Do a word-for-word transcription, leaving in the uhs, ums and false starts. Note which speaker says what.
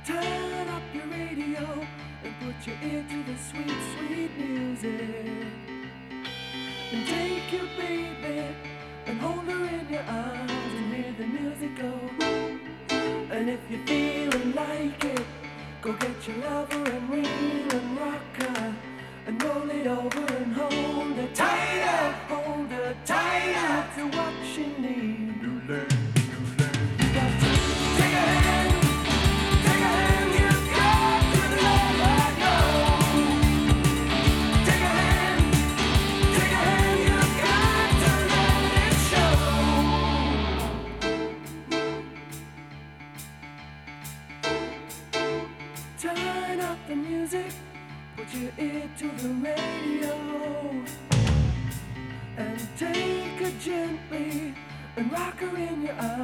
Speaker 1: Turn up your radio and put your ear to the sweet, sweet music. And take your baby and hold her in your arms and hear the music go. And if you're feeling like it, go get your lover and reel and rock her and roll it over and hold her tighter, hold her tighter to what she needs. Turn up the music, put your ear to the radio, and take her gently and rock her in your arms.